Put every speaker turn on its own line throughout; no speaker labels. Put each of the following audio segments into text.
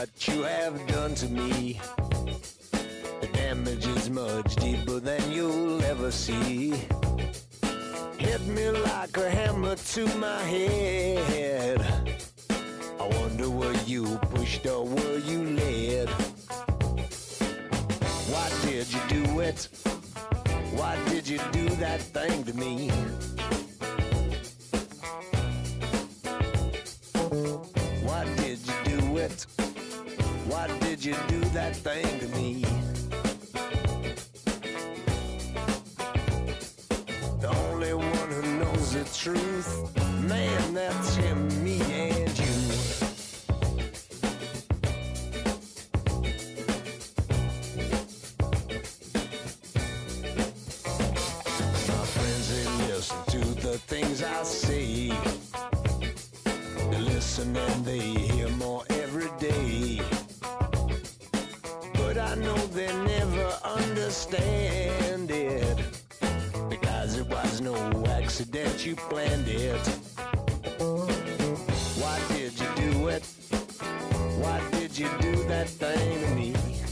what you have done to me. The damage is much deeper than you'll ever see. Hit me like a hammer to my head. I wonder were you pushed or were you led? Why did you do it? Why did you do that thing to me? Why did you do it? Why did you do that thing to me? The only one who knows the truth, man, that's him, me and you. My friends, they listen to the things I say. They listen and they hear more every day. But I know they never understand it, because it was no accident, you planned it. Why did you do it? Why did you do that thing to me?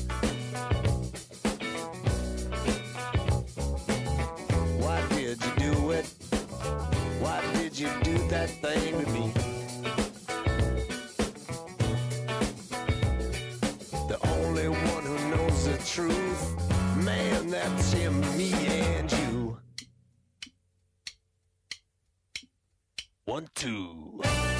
Why did you do it? Why did you do that thing to me? The only one who knows the truth, man, that's him, me and you. 1, 2.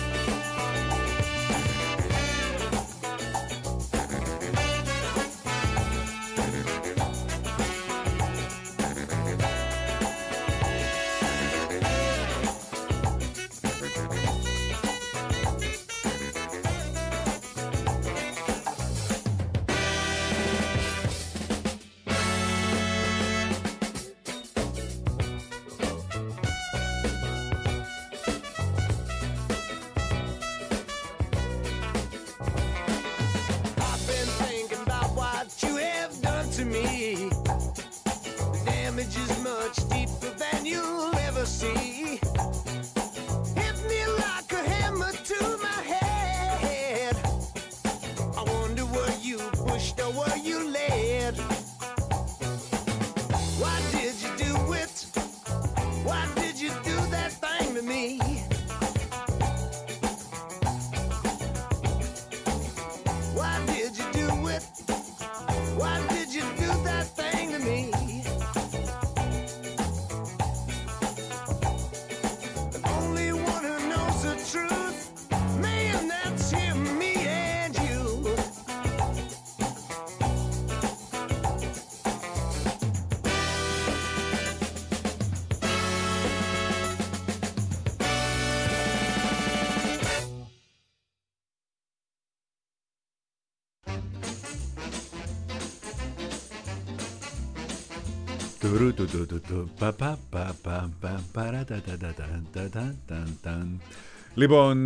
Λοιπόν,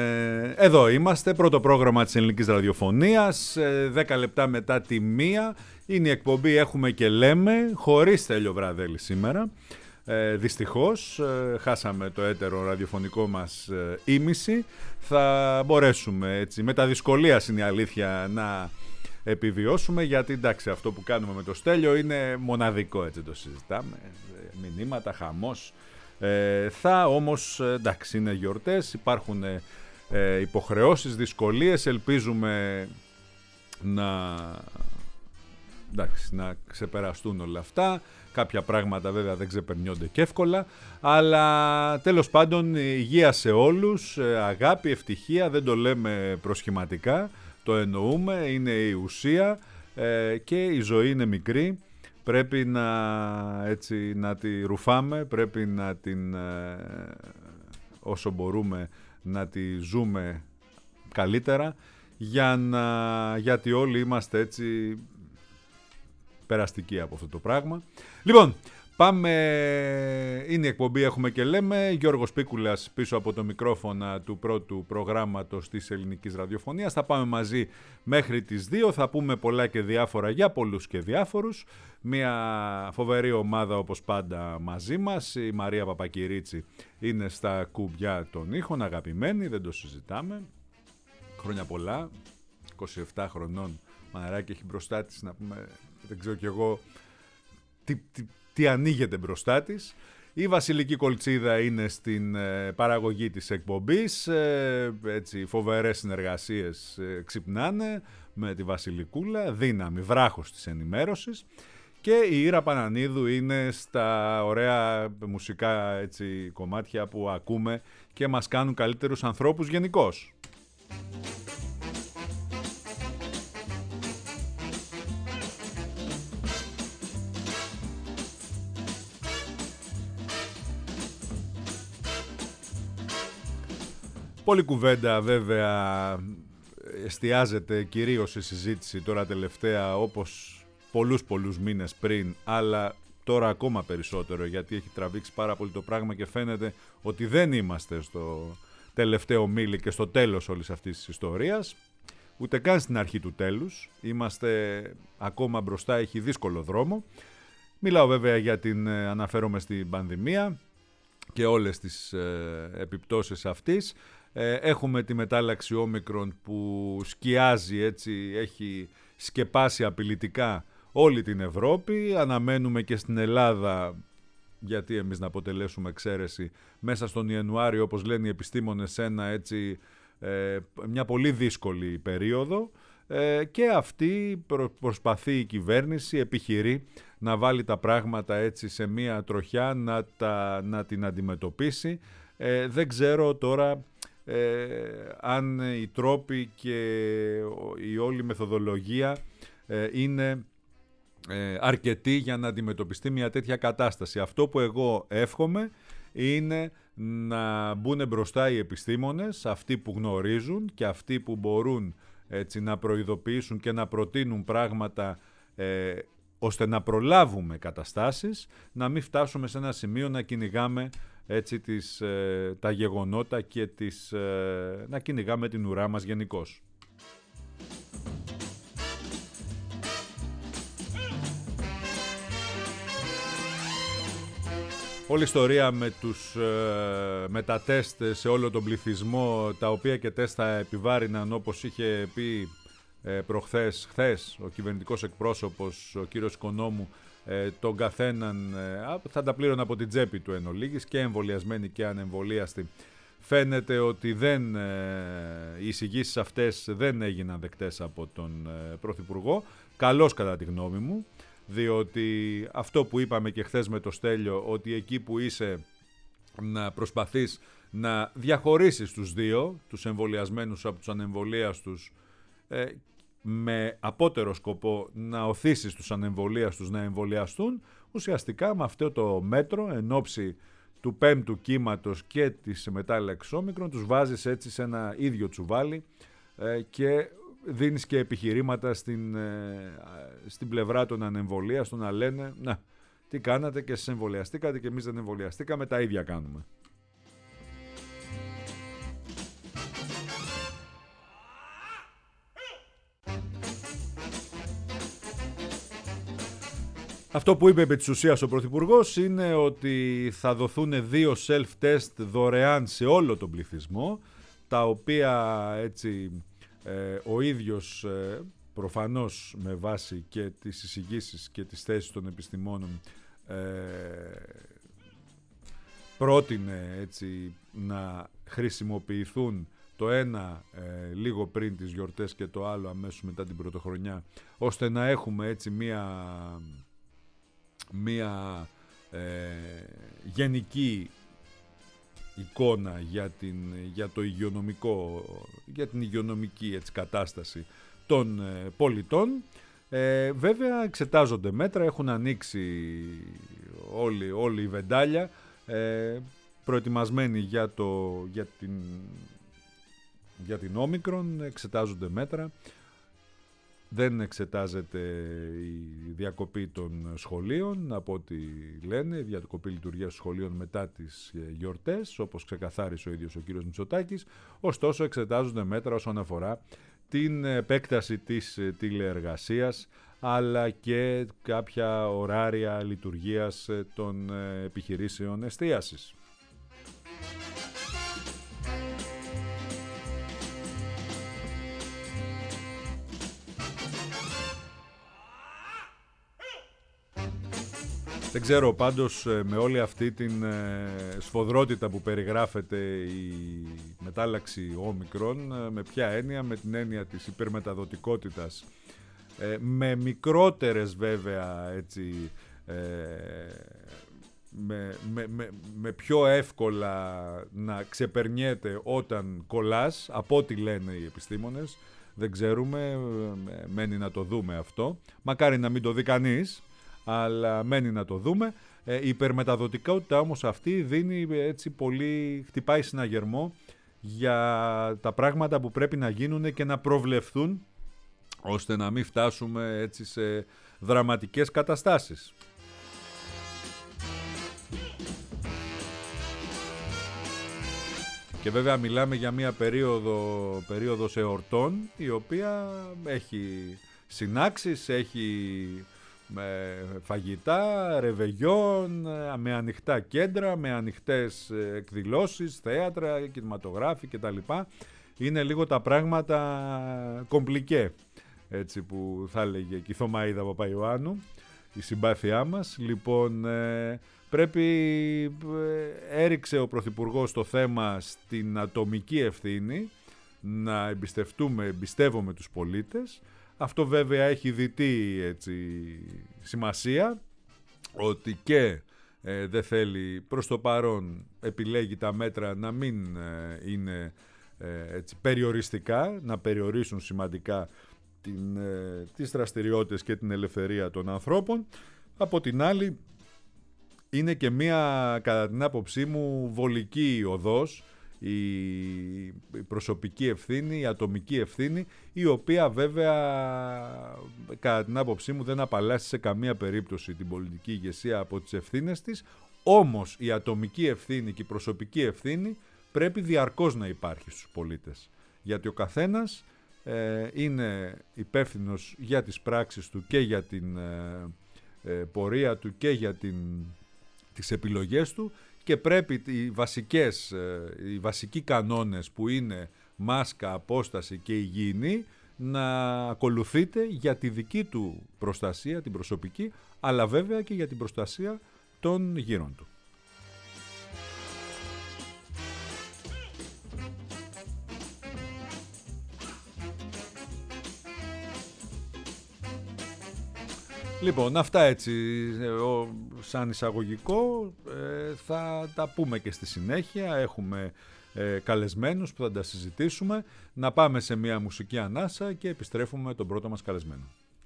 εδώ είμαστε, πρώτο πρόγραμμα της ελληνικής ραδιοφωνίας, 10 λεπτά μετά τη 1 είναι η εκπομπή Έχουμε και Λέμε, χωρίς Στέλιο Βραδέλη σήμερα. Δυστυχώς χάσαμε το έτερο ραδιοφωνικό μας ήμιση. Θα μπορέσουμε έτσι, με τα δυσκολίας είναι η αλήθεια, να επιβιώσουμε, γιατί εντάξει, αυτό που κάνουμε με το Στέλιο είναι μοναδικό, έτσι το συζητάμε, μηνύματα, χαμός. Θα όμως, εντάξει, είναι γιορτές, υπάρχουν υποχρεώσεις, δυσκολίες, ελπίζουμε να ξεπεραστούν όλα αυτά. Κάποια πράγματα βέβαια δεν ξεπερνιόνται και εύκολα, αλλά τέλος πάντων υγεία σε όλους, αγάπη, ευτυχία, δεν το λέμε προσχηματικά, το εννοούμε, είναι η ουσία, και η ζωή είναι μικρή, πρέπει να τη ρουφάμε, πρέπει να την, όσο μπορούμε, να τη ζούμε καλύτερα, γιατί όλοι είμαστε έτσι περαστικοί από αυτό το πράγμα. Λοιπόν, πάμε, είναι η εκπομπή Έχουμε και Λέμε, Γιώργος Πίκουλας πίσω από το μικρόφωνα του πρώτου προγράμματος της ελληνικής ραδιοφωνίας. Θα πάμε μαζί μέχρι τις 2, θα πούμε πολλά και διάφορα για πολλούς και διάφορους. Μια φοβερή ομάδα όπως πάντα μαζί μας, η Μαρία Παπακυρίτσι είναι στα κουμπιά των ήχων, αγαπημένη, δεν το συζητάμε. Χρόνια πολλά, 27 χρονών, μαναράκι έχει μπροστά της, να πούμε, δεν ξέρω κι εγώ τι ανοίγεται μπροστά της. Η Βασιλική Κολτσίδα είναι στην παραγωγή της εκπομπής, έτσι φοβερές συνεργασίες ξυπνάνε με τη Βασιλικούλα, δύναμη, βράχος της ενημέρωσης. Και η Ήρα Πανανίδου είναι στα ωραία μουσικά, έτσι, κομμάτια που ακούμε και μας κάνουν καλύτερους ανθρώπους γενικώς. Πολλή κουβέντα βέβαια εστιάζεται κυρίως η συζήτηση τώρα τελευταία, όπως πολλούς μήνες πριν, αλλά τώρα ακόμα περισσότερο, γιατί έχει τραβήξει πάρα πολύ το πράγμα και φαίνεται ότι δεν είμαστε στο τελευταίο μίλι και στο τέλος όλης αυτής της ιστορίας, ούτε καν στην αρχή του τέλους. Είμαστε ακόμα μπροστά, έχει δύσκολο δρόμο. Μιλάω βέβαια αναφέρομαι στην πανδημία και όλες τις επιπτώσεις αυτής. Έχουμε τη μετάλλαξη όμικρον που σκιάζει, έτσι, έχει σκεπάσει απειλητικά όλη την Ευρώπη. Αναμένουμε και στην Ελλάδα, γιατί εμείς να αποτελέσουμε εξαίρεση, μέσα στον Ιανουάριο, όπως λένε οι επιστήμονες, μια πολύ δύσκολη περίοδο, και αυτή προσπαθεί η κυβέρνηση, επιχειρεί να βάλει τα πράγματα έτσι σε μια τροχιά, να την αντιμετωπίσει. Δεν ξέρω τώρα αν οι τρόποι και η όλη μεθοδολογία είναι αρκετή για να αντιμετωπιστεί μια τέτοια κατάσταση. Αυτό που εγώ εύχομαι είναι να μπουν μπροστά οι επιστήμονες, αυτοί που γνωρίζουν και αυτοί που μπορούν, έτσι, να προειδοποιήσουν και να προτείνουν πράγματα, ώστε να προλάβουμε καταστάσεις, να μην φτάσουμε σε ένα σημείο να κυνηγάμε, έτσι, τα γεγονότα και να κυνηγάμε την ουρά μας γενικώς. Όλη η ιστορία με τα τεστ σε όλο τον πληθυσμό, τα οποία και τεστ θα επιβάρυναν, όπως είχε πει χθες ο κυβερνητικός εκπρόσωπος, ο κύριος Οικονόμου, τον καθέναν θα τα πλήρωνε από την τσέπη του εν ολίγης, και εμβολιασμένοι και ανεμβολίαστοι. Φαίνεται ότι οι εισηγήσεις αυτές δεν έγιναν δεκτές από τον Πρωθυπουργό. Καλώς, κατά τη γνώμη μου, διότι αυτό που είπαμε και χθες με το Στέλιο, ότι εκεί που είσαι να προσπαθείς να διαχωρίσεις τους δύο, τους εμβολιασμένους από τους ανεμβολίαστους, με απότερο σκοπό να οθήσεις τους ανεμβολίαστους να εμβολιαστούν, ουσιαστικά με αυτό το μέτρο, εν ώψη του πέμπτου κύματος και της μετάλλαξης όμικρον, τους βάζεις έτσι σε ένα ίδιο τσουβάλι και δίνεις και επιχειρήματα στην πλευρά των ανεμβολίαστων να λένε «Να, τι κάνατε και εσείς εμβολιαστήκατε και εμείς δεν εμβολιαστήκαμε, τα ίδια κάνουμε». Αυτό που είπε επί της ουσίας ο Πρωθυπουργός είναι ότι θα δοθούν 2 self-test δωρεάν σε όλο τον πληθυσμό, τα οποία, έτσι, ο ίδιος προφανώς με βάση και τις εισηγήσεις και τις θέσεις των επιστημόνων πρότεινε, έτσι, να χρησιμοποιηθούν το ένα λίγο πριν τις γιορτές και το άλλο αμέσως μετά την πρωτοχρονιά, ώστε να έχουμε, έτσι, μία γενική εικόνα για την υγειονομική, έτσι, κατάσταση των πολιτών. Βέβαια εξετάζονται μέτρα, έχουν ανοίξει όλη η βεντάλια, προετοιμασμένοι για την όμικρον, εξετάζονται μέτρα. Δεν εξετάζεται η διακοπή των σχολείων, από ό,τι λένε, η διακοπή λειτουργίας σχολείων μετά τις γιορτές, όπως ξεκαθάρισε ο ίδιος ο κύριος Μητσοτάκης. Ωστόσο, εξετάζονται μέτρα όσον αφορά την επέκταση της τηλεεργασίας, αλλά και κάποια ωράρια λειτουργίας των επιχειρήσεων εστίασης. Δεν ξέρω πάντως με όλη αυτή την σφοδρότητα που περιγράφεται η μετάλλαξη όμικρον, με ποια έννοια? Με την έννοια της υπερμεταδοτικότητας, με μικρότερες βέβαια έτσι, με πιο εύκολα να ξεπερνιέται όταν κολλάς, από ό,τι λένε οι επιστήμονες. Δεν ξέρουμε, μένει να το δούμε αυτό. Μακάρι να μην το δει κανείς, αλλά μένει να το δούμε. Η υπερμεταδοτικότητα όμως αυτή δίνει έτσι πολύ, χτυπάει συναγερμό για τα πράγματα που πρέπει να γίνουν και να προβλεφθούν, ώστε να μην φτάσουμε έτσι σε δραματικές καταστάσεις. Και βέβαια μιλάμε για μια περίοδος εορτών, η οποία έχει συνάξεις, έχει φαγητά, ρεβεγιόν, με ανοιχτά κέντρα, με ανοιχτές εκδηλώσεις, θέατρα, κινηματογράφοι κτλ. Είναι λίγο τα πράγματα κομπλικέ, έτσι που θα έλεγε και η Θωμαΐδα Παπαϊωάννου, η συμπάθειά μας. Λοιπόν, έριξε ο Πρωθυπουργός το θέμα στην ατομική ευθύνη, να εμπιστεύομαι τους πολίτες. Αυτό βέβαια έχει διτή έτσι σημασία, ότι και δεν θέλει, προς το παρόν επιλέγει τα μέτρα να μην είναι έτσι περιοριστικά, να περιορίσουν σημαντικά τις δραστηριότητες και την ελευθερία των ανθρώπων. Από την άλλη, είναι και μία, κατά την άποψή μου, βολική οδός η προσωπική ευθύνη, η ατομική ευθύνη, η οποία βέβαια κατά την άποψή μου δεν απαλλάσσει σε καμία περίπτωση την πολιτική ηγεσία από τις ευθύνες της. Όμως η ατομική ευθύνη και η προσωπική ευθύνη πρέπει διαρκώς να υπάρχει στους πολίτες, γιατί ο καθένας είναι υπεύθυνος για τις πράξεις του και για την πορεία του και για τις επιλογές του, και πρέπει οι βασικοί κανόνες που είναι μάσκα, απόσταση και υγιεινή να ακολουθείτε για τη δική του προστασία, την προσωπική, αλλά βέβαια και για την προστασία των γύρων του. Λοιπόν, αυτά έτσι σαν εισαγωγικό, θα τα πούμε και στη συνέχεια. Έχουμε καλεσμένους που θα τα συζητήσουμε. Να πάμε σε μια μουσική ανάσα και επιστρέφουμε με τον πρώτο μας καλεσμένο.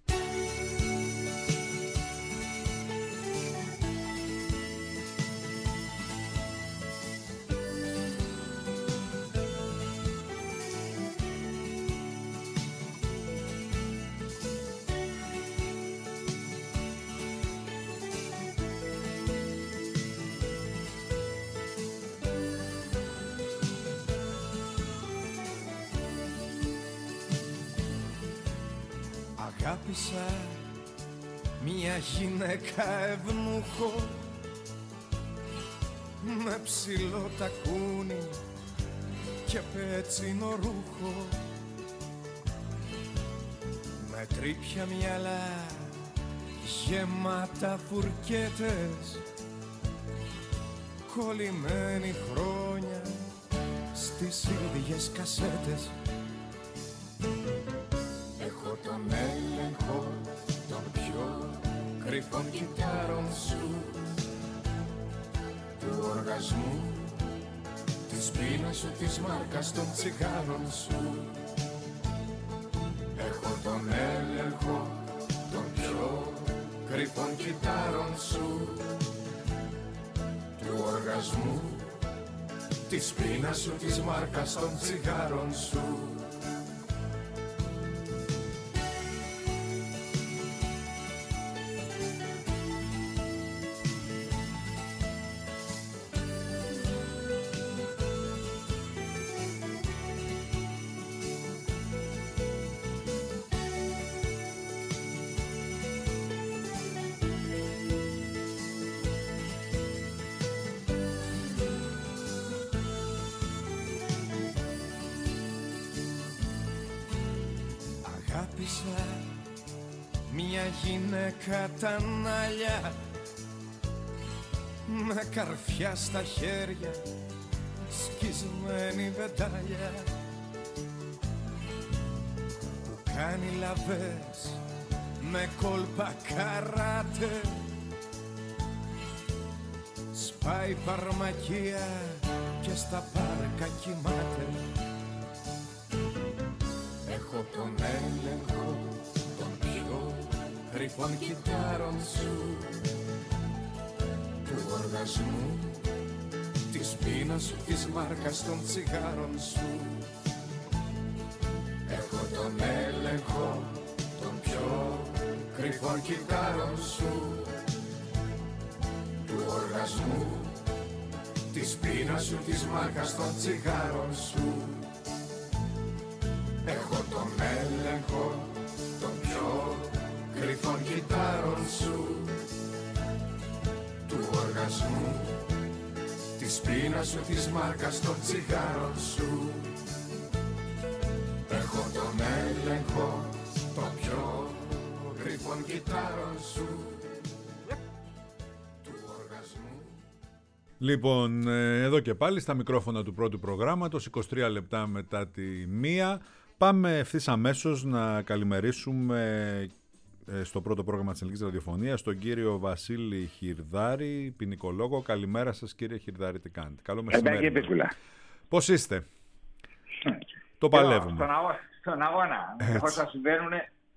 Αγάπησα μια γυναίκα ευνούχο, με ψηλό τακούνι και πέτσινο ρούχο, με τρίπια μυαλά γεμάτα φουρκέτες, κολλημένοι χρόνια στις ίδιες κασέτες. Έχω τον έλεγχο των πιο κρυφών κυτάρων σου, του οργασμού, της πείνας σου, της μάρκας των τσιγάρων σου. Έχω τον έλεγχο των πιο κρυφών κυτάρων σου, του οργασμού, της πείνας σου, της μάρκας των τσιγάρων σου. Αγάπησα μια γυναίκα τα νάλια με καρφιά στα χέρια, σκισμένη βεντάλια που κάνει λαβές με κόλπα καράτε, σπάει φαρμακεία και στα πάρκα κοιμάται. Έχω τον έλεγχο των πιο κρυφών κυτάρων σου, του οργασμού, της πείνας σου, της μάρκας των τσιγάρων σου. Έχω τον έλεγχο των πιο κρυφών κυτάρων σου, του οργασμού, της πείνας σου, της μάρκας των τσιγάρων σου. Έχω τον έλεγχο των πιο κρυφών κυτάρων σου, του οργασμού, της πείνας σου, της μάρκας των τσιγάρων σου. Έχω τον έλεγχο των πιο κρυφών κυτάρων σου, του οργασμού.
Λοιπόν, εδώ και πάλι στα μικρόφωνα του πρώτου προγράμματος, 23 λεπτά μετά τη 1. Πάμε ευθύς αμέσως να καλημερίσουμε στο πρώτο πρόγραμμα της Ελληνικής Ραδιοφωνίας τον κύριο Βασίλη Χιρδάρη, ποινικολόγο. Καλημέρα σας κύριε Χιρδάρη, τι κάνετε? Καλό μεσημέρι. Πώς είστε? Το παλεύουμε.
Στον αγώνα, όσα συμβαίνουν.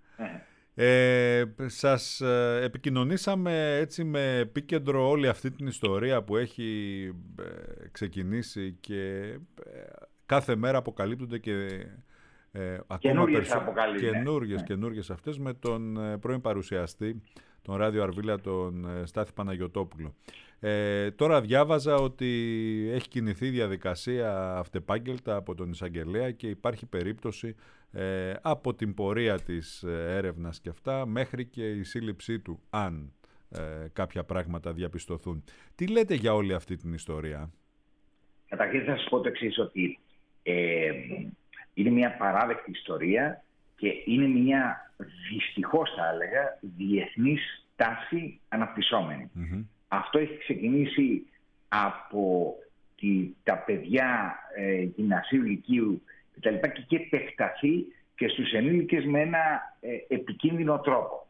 Σας επικοινωνήσαμε έτσι με επίκεντρο όλη αυτή την ιστορία που έχει ξεκινήσει και κάθε μέρα αποκαλύπτονται και ακόμα καινούργιες αυτές με τον πρώην παρουσιαστή, τον Ράδιο Αρβίλα, τον Στάθη Παναγιωτόπουλο. Τώρα διάβαζα ότι έχει κινηθεί διαδικασία αυτεπάγγελτα από τον εισαγγελέα και υπάρχει περίπτωση από την πορεία της έρευνας και αυτά μέχρι και η σύλληψή του, αν κάποια πράγματα διαπιστωθούν. Τι λέτε για όλη αυτή την ιστορία?
Καταρχήν θα σας πω το εξής, ότι είναι μια παράδεκτη ιστορία και είναι μια, δυστυχώς θα έλεγα, διεθνής τάση αναπτυσσόμενη. Mm-hmm. Αυτό έχει ξεκινήσει από τα παιδιά γυμνασίου, λυκείου κτλ. Και έχει επεκταθεί και στους ενήλικες με ένα επικίνδυνο τρόπο.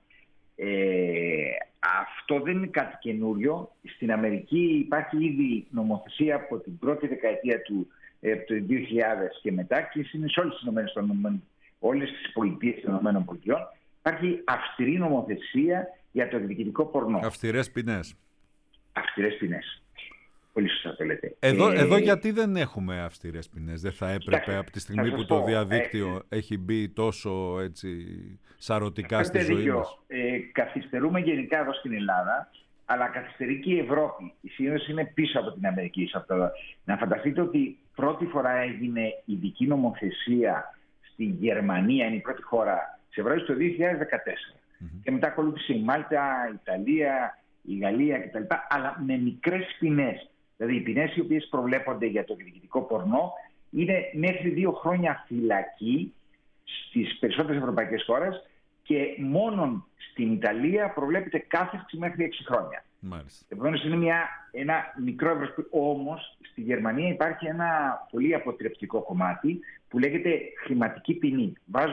Αυτό δεν είναι κάτι καινούριο. Στην Αμερική υπάρχει ήδη νομοθεσία από την πρώτη δεκαετία του 2000 και μετά και είναι σε όλες τις πολιτείες των ΗΠΑ. Υπάρχει αυστηρή νομοθεσία για το εκδικητικό πορνό.
Αυστηρές ποινές.
Αυστηρές ποινές. Πολύ σωστά το λέτε.
Εδώ γιατί δεν έχουμε αυστηρές ποινές? Δεν θα έπρεπε από τη στιγμή που το διαδίκτυο έχει μπει τόσο έτσι σαρωτικά στη ζωή μας?
Καθυστερούμε γενικά εδώ στην Ελλάδα, αλλά καθυστερεί και η Ευρώπη. Η Σύνδεση είναι πίσω από την Αμερική. Να φανταστείτε ότι πρώτη φορά έγινε ειδική νομοθεσία στη Γερμανία, είναι η πρώτη χώρα της Ευρώπης, το 2014. Mm-hmm. Και μετά ακολούθησε η Μάλτα, η Ιταλία, η Γαλλία κτλ. Αλλά με μικρές ποινές. Δηλαδή οι ποινές οι οποίες προβλέπονται για το εκδικητικό πορνό είναι μέχρι 2 χρόνια φυλακή στις περισσότερες ευρωπαϊκές χώρες και μόνον στην Ιταλία προβλέπεται κάθερξη μέχρι 6 χρόνια. Επομένως είναι ένα μικρό ευρωπαϊκό. Όμως στη Γερμανία υπάρχει ένα πολύ αποτρεπτικό κομμάτι που λέγεται χρηματική ποινή.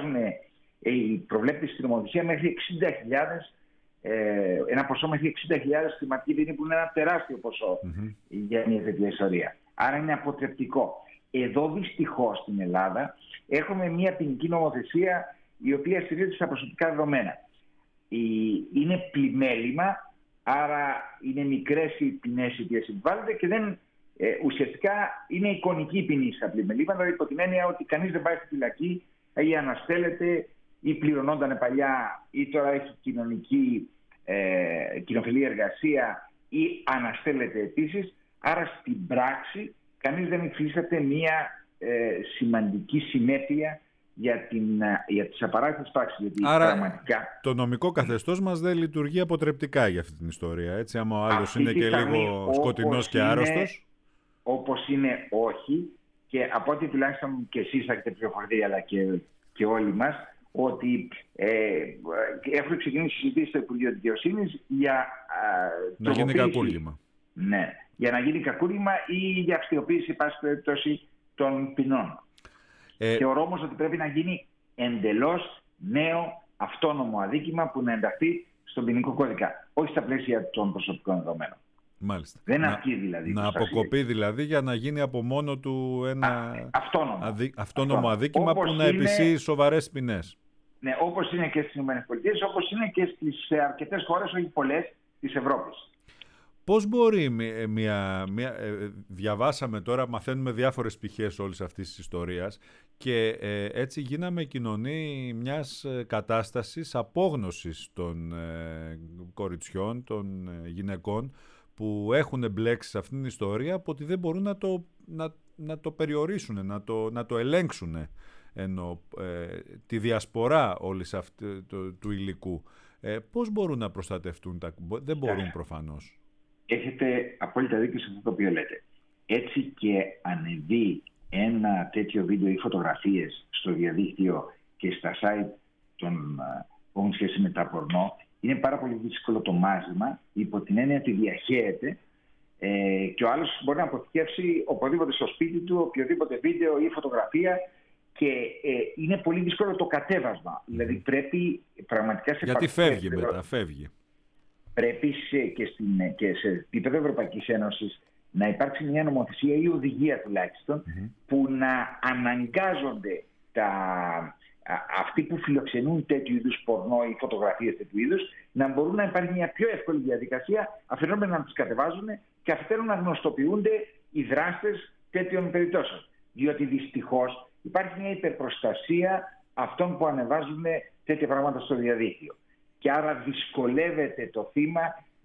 Προβλέπεται στην νομοθεσία μέχρι 60.000, ένα ποσό μέχρι 60.000 χρηματική ποινή, που είναι ένα τεράστιο ποσό για μια τέτοια ιστορία. Άρα είναι αποτρεπτικό. Εδώ δυστυχώς στην Ελλάδα έχουμε μια ποινική νομοθεσία η οποία στηρίζεται στα προσωπικά δεδομένα. Είναι πλημέλημα, άρα είναι μικρές οι ποινές οι οποίες επιβάλλονται και ουσιαστικά είναι εικονική ποινή στα πλημελήματα, δηλαδή υπό την έννοια ότι κανείς δεν πάει στη φυλακή ή αναστέλλεται ή πληρωνόταν παλιά ή τώρα έχει κοινοφιλή εργασία ή αναστέλλεται επίσης. Άρα στην πράξη κανείς δεν υφίσταται μια σημαντική συνέπεια για τις απαράδεκτες πράξεις. Γιατί
άρα
πραγματικά
το νομικό καθεστώς μας δεν λειτουργεί αποτρεπτικά για αυτή την ιστορία. Έτσι, άμα ο άλλος είναι και λίγο σκοτεινός και άρρωστος.
Όπως είναι, όχι. Και από ό,τι τουλάχιστον και εσείς θα έχετε πληροφορηθεί, αλλά και όλοι μας, ότι έχουν ξεκινήσει συζητήσεις στο Υπουργείο Δικαιοσύνης για
να γίνει κακούργημα.
Ναι. Για να γίνει κακούργημα ή για αυστηροποίηση, πάση περιπτώσει, των ποινών. Θεωρώ όμως ότι πρέπει να γίνει εντελώς νέο αυτόνομο αδίκημα που να ενταχθεί στον ποινικό κώδικα, όχι στα πλαίσια των προσωπικών δεδομένων.
Μάλιστα.
Δεν αρκεί δηλαδή.
Να αποκοπεί δηλαδή για να γίνει από μόνο του ένα αυτόνομο αδίκημα που να επισύει σοβαρές ποινές.
Ναι, όπως είναι και στις ΗΠΑ, όπως είναι και στις αρκετές χώρες, όχι πολλές, της Ευρώπης.
Πώς μπορεί διαβάσαμε τώρα, μαθαίνουμε διάφορες πτυχές όλης αυτής της ιστορίας και έτσι γίναμε κοινωνή μιας κατάστασης απόγνωσης των κοριτσιών, των γυναικών που έχουν μπλέξει σε αυτήν την ιστορία από ότι δεν μπορούν να το περιορίσουν, να το ελέγξουν τη διασπορά όλης του υλικού. Πώς μπορούν να προστατευτούν? Δεν μπορούν προφανώς. Έχετε
απόλυτα δίκιο σε αυτό το οποίο λέτε. Έτσι και ανεβεί ένα τέτοιο βίντεο ή φωτογραφίες στο διαδίκτυο και στα site που έχουν σχέση με τα πορνό, είναι πάρα πολύ δύσκολο το μάζιμα, υπό την έννοια ότι διαχέεται και ο άλλος μπορεί να αποθηκεύσει οπουδήποτε στο σπίτι του οποιοδήποτε βίντεο ή φωτογραφία και είναι πολύ δύσκολο το κατέβασμα. Δηλαδή πρέπει πραγματικά
γιατί φεύγει μετά, φεύγει.
Πρέπει και σε επίπεδο Ευρωπαϊκής Ένωσης να υπάρξει μια νομοθεσία ή οδηγία τουλάχιστον που να αναγκάζονται αυτοί που φιλοξενούν τέτοιου είδους πορνό ή φωτογραφίες τέτοιου είδους να μπορούν να υπάρχει μια πιο εύκολη διαδικασία αφενός να τις κατεβάζουν και αφετέρου να γνωστοποιούνται οι δράστες τέτοιων περιπτώσεων. Διότι δυστυχώς υπάρχει μια υπερπροστασία αυτών που ανεβάζουν τέτοια πράγματα στο διαδίκτυο. Και άρα δυσκολεύεται το θύμα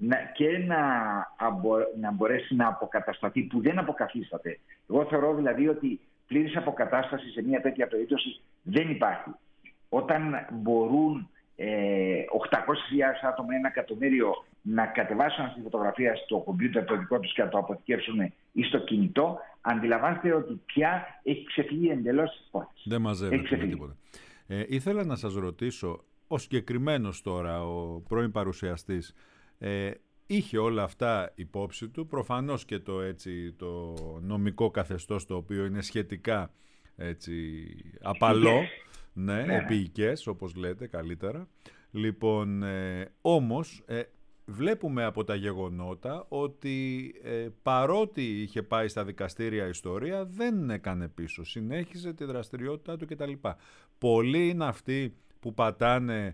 να μπορέσει να αποκατασταθεί, που δεν αποκαθίσταται. Εγώ θεωρώ δηλαδή ότι πλήρης αποκατάσταση σε μια τέτοια περίπτωση δεν υπάρχει. Όταν μπορούν 800.000 άτομα, 1 εκατομμύριο να κατεβάσουν αυτή τη φωτογραφία στο κομπιούτερ το δικό τους και να το αποθηκεύσουν ή στο κινητό, αντιλαμβάνεστε ότι πια έχει ξεφύγει εντελώς τις πόρτες.
Δεν μαζεύεται με τίποτα. Ήθελα να σας ρωτήσω, ο συγκεκριμένος τώρα, ο πρώην παρουσιαστής, είχε όλα αυτά υπόψη του, προφανώς και το νομικό καθεστώς το οποίο είναι σχετικά απαλό, επίοικες όπως λέτε καλύτερα. Λοιπόν, όμως βλέπουμε από τα γεγονότα ότι παρότι είχε πάει στα δικαστήρια ιστορία δεν έκανε πίσω, συνέχιζε τη δραστηριότητά του κτλ. Πολλοί είναι αυτοί που πατάνε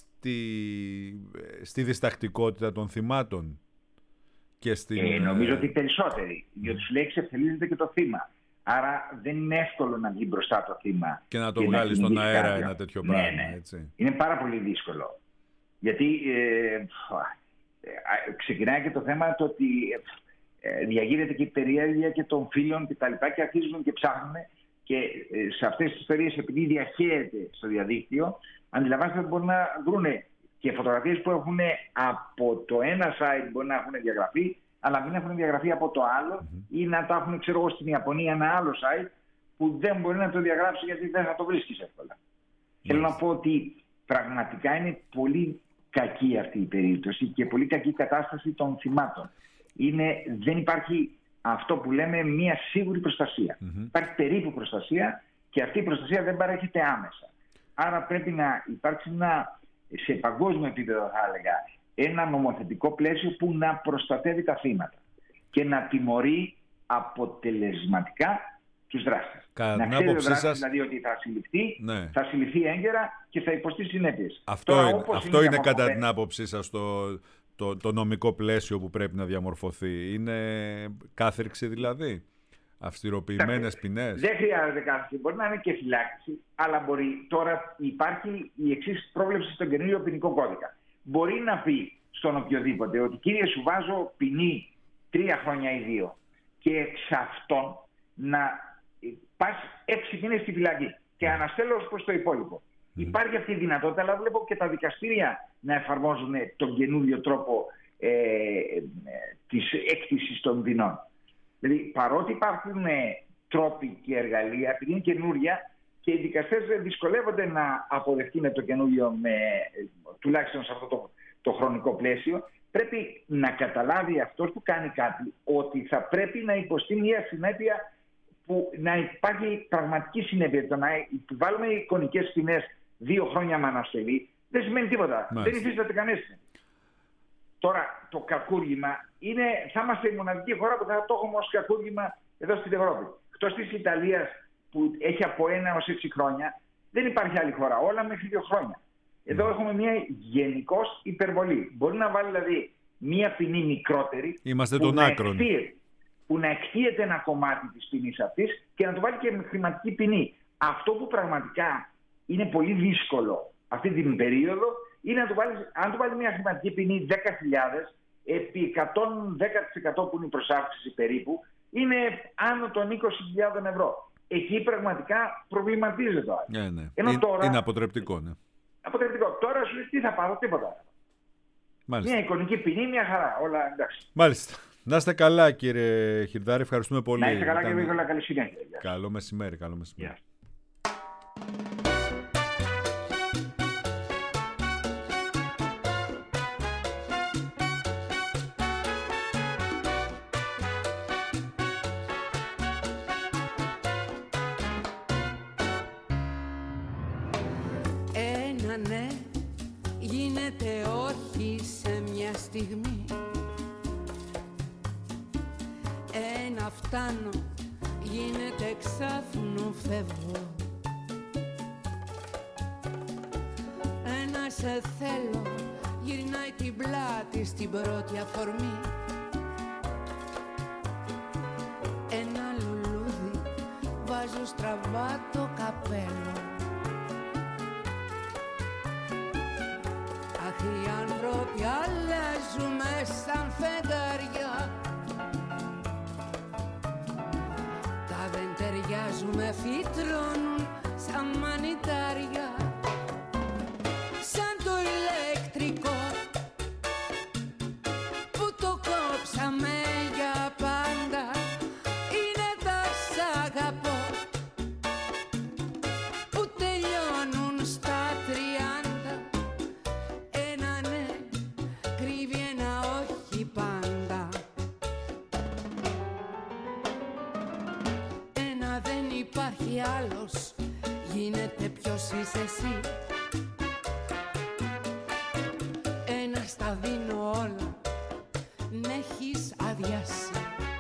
στη διστακτικότητα των θυμάτων και
νομίζω ότι περισσότεροι, διότι σου λέει εξευθελίζεται και το θύμα. Άρα δεν είναι εύκολο να βγει μπροστά το θύμα
και να το βγάλει στον αέρα ένα τέτοιο πράγμα. Έτσι.
Είναι πάρα πολύ δύσκολο. Γιατί ξεκινάει και το θέμα το ότι διαγείρεται και η περιέργεια και των φίλων και τα λοιπά και αρχίζουν και ψάχνουν και σε αυτές τις ιστορίες, επειδή διαχέεται στο διαδίκτυο, αντιλαμβάνεστε ότι μπορούν να βρουν και φωτογραφίες που έχουν από το ένα site μπορεί να έχουν διαγραφεί, αλλά μην έχουν διαγραφεί από το άλλο ή να τα έχουν, ξέρω εγώ, στην Ιαπωνία ένα άλλο site που δεν μπορεί να το διαγράψει γιατί δεν θα το βρίσκεις εύκολα. Θέλω να πω ότι πραγματικά είναι πολύ κακή αυτή η περίπτωση και πολύ κακή κατάσταση των θυμάτων. Δεν υπάρχει αυτό που λέμε μια σίγουρη προστασία. Υπάρχει περίπου προστασία και αυτή η προστασία δεν παρέχεται άμεσα. Άρα πρέπει να υπάρξει σε παγκόσμιο επίπεδο, θα έλεγα, ένα νομοθετικό πλαίσιο που να προστατεύει τα θύματα και να τιμωρεί αποτελεσματικά τους δράστες. Να ξέρει ο δράστης δηλαδή ότι θα συλληφθεί έγκαιρα και θα υποστεί συνέπειες.
Αυτό είναι κατά την άποψή σας το νομικό πλαίσιο που πρέπει να διαμορφωθεί. Είναι κάθριξη δηλαδή, αυστηροποιημένες ποινές.
Δεν χρειάζεται κάθριξη, μπορεί να είναι και φυλάκιση, αλλά τώρα υπάρχει η εξής πρόβλεψη στον καινούριο ποινικό κώδικα. Μπορεί να πει στον οποιοδήποτε ότι κύριε σου βάζω ποινή 3 χρόνια ή 2 και εξ αυτών να πας 6 μήνες στη φυλακή και αναστέλω προς το υπόλοιπο. Υπάρχει αυτή η δυνατότητα, αλλά βλέπω και τα δικαστήρια να εφαρμόζουν τον καινούριο τρόπο της έκτησης των ποινών. Δηλαδή, παρότι υπάρχουν τρόποι και εργαλεία, επειδή είναι καινούρια και οι δικαστές δυσκολεύονται να αποδεχτούν το καινούριο τουλάχιστον σε αυτό το χρονικό πλαίσιο, πρέπει να καταλάβει αυτός που κάνει κάτι ότι θα πρέπει να υποστεί μια συνέπεια, που να υπάρχει πραγματική συνέπεια. Το να βάλουμε εικονικές ποινές 2 χρόνια με αναστολή δεν σημαίνει τίποτα. Δεν υφίσταται κανένα. Τώρα το κακούργημα είναι, θα είμαστε η μοναδική χώρα που θα το έχουμε ως κακούργημα εδώ στην Ευρώπη. Εκτός της Ιταλίας που έχει από 1 έως 6 χρόνια, δεν υπάρχει άλλη χώρα. Όλα μέχρι 2 χρόνια. Εδώ έχουμε μια γενικώς υπερβολή. Μπορεί να βάλει δηλαδή μια ποινή μικρότερη.
Είμαστε των άκρων.
Που να εκχύεται ένα κομμάτι της ποινής αυτής και να το βάλει και με χρηματική ποινή. Αυτό που πραγματικά είναι πολύ δύσκολο αυτή την περίοδο είναι αν του βάλει μια χρηματική ποινή 10.000 επί 110% που είναι η προσάυξηση περίπου, είναι άνω των 20.000 ευρώ. Εκεί πραγματικά προβληματίζεται.
Ναι. Τώρα, είναι αποτρεπτικό, ναι.
Αποτρεπτικό. Τώρα σου λέει τι θα πάρω, τίποτα.
Μάλιστα.
Μια εικονική ποινή, μια χαρά. Όλα εντάξει.
Μάλιστα. Να είστε καλά, κύριε Χιρδάρη, ευχαριστούμε πολύ.
Να είστε καλά, κύριε Βίγολα, καλή συνέχεια.
Καλό μεσημέρι, καλό μεσημέρι.
Ένα ναι γίνεται όχι σε μια στιγμή. Ένα φτάνω γίνεται ξάφνου φεύγω. Ένα σε θέλω γυρνάει την πλάτη στην πρώτη αφορμή. Ένα λουλούδι βάζω στραβά το καπέλο. Αχ, οι άνθρωποι αλλάζουμε σαν φεγγάρια. Τα δεν ταιριάζουμε, φυτρώνουν σαν μανιτάρια. Σαν το ηλεκτρικό που το κόψαμε για πάντα. Είναι τα σ' αγαπώ που τελειώνουν στα 30. Ένα ναι κρύβει ένα όχι πάντα. Ένα δεν υπάρχει άλλος, γίνεται ποιος είσαι εσύ. Ένα στα δίνω όλα, μ' έχεις αδειάσει.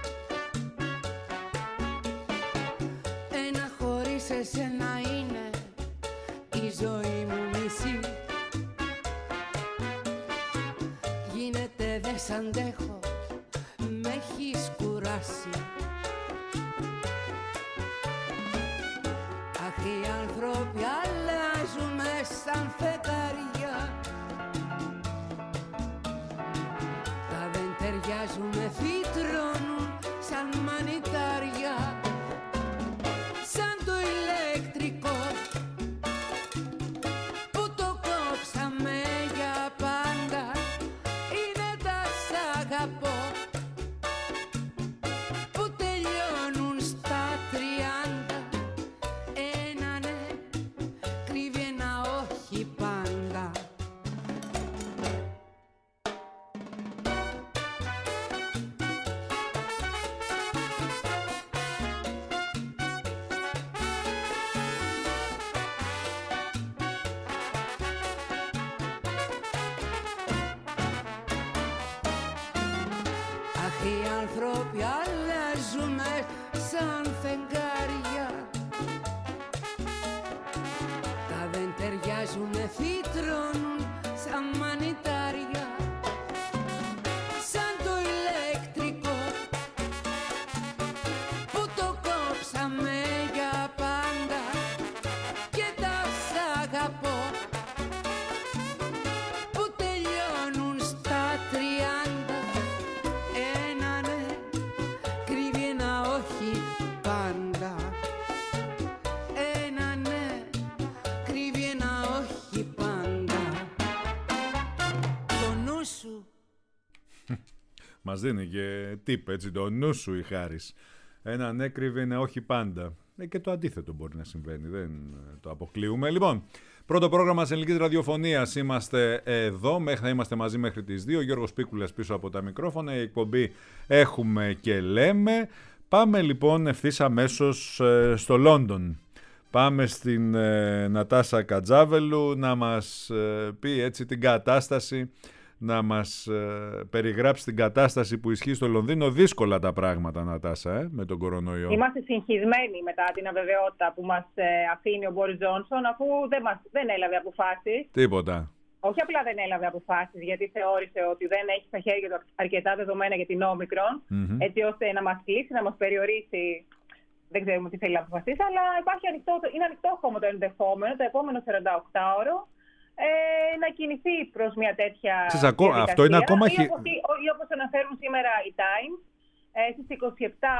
Ένα χωρίς εσένα είναι η ζωή μου μισή. Γίνεται δε σ' αντέχω, μ' έχεις κουράσει. Αχ, οι άνθρωποι αλλάζουμε σαν φεγγάρια. Τα δεν ταιριάζουμε, φυτρώνουν σαν μανιτάρια. Σαν το ηλεκτρικό που το κόψαμε για πάντα. Είναι τα σ' αγαπώ που τελειώνουν στα 30. Ένα ναι κρύβει ένα όχι πάντα. Αχ, οι άνθρωποι αλλάζουμε σαν φεγγάρια. Τα δεν ταιριάζουνε, φυτρώνουν σαν μανιτάρια. Σαν το ηλεκτρικό που το κόψαμε για πάντα. Και τα σ' αγαπώ που τελειώνουν στα 30. Ένα ναι κρύβει ένα όχι πάντα. Ένα ναι κρύβει ένα όχι πάντα. Το νου σου.
Μας δίνει και tip, έτσι, το νου σου η Χάρης. Ένα ναι κρύβει ένα όχι πάντα. Και το αντίθετο μπορεί να συμβαίνει, δεν το αποκλείουμε. Λοιπόν, Πρώτο πρόγραμμα της ελληνικής ραδιοφωνίας. Είμαστε εδώ, θα είμαστε μαζί μέχρι τις 2. Γιώργος Πίκουλας πίσω από τα μικρόφωνα. Η εκπομπή Έχουμε και Λέμε. Πάμε λοιπόν ευθύς αμέσως στο Λόντον. Πάμε στην Νατάσα Κατζάβελου να μας πει έτσι την κατάσταση, να μας περιγράψει την κατάσταση που ισχύει στο Λονδίνο. Δύσκολα τα πράγματα, Νατάσα, με τον κορονοϊό.
Είμαστε συγχυσμένοι μετά την αβεβαιότητα που μας αφήνει ο Μπόρις Τζόνσον, αφού δεν έλαβε αποφάσεις.
Τίποτα.
Όχι απλά δεν έλαβε αποφάσεις, γιατί θεώρησε ότι δεν έχει στα χέρια του αρκετά δεδομένα για την Όμικρον, έτσι ώστε να μας κλείσει, να μας περιορίσει. Δεν ξέρουμε τι θέλει να αποφασίσει, αλλά είναι ανοιχτό ακόμα το ενδεχόμενο, το επόμενο 48ωρο, να κινηθεί προς μια τέτοια διαδικασία.
Αυτό είναι ακόμα
ή όπως αναφέρουν σήμερα οι Times, στις 27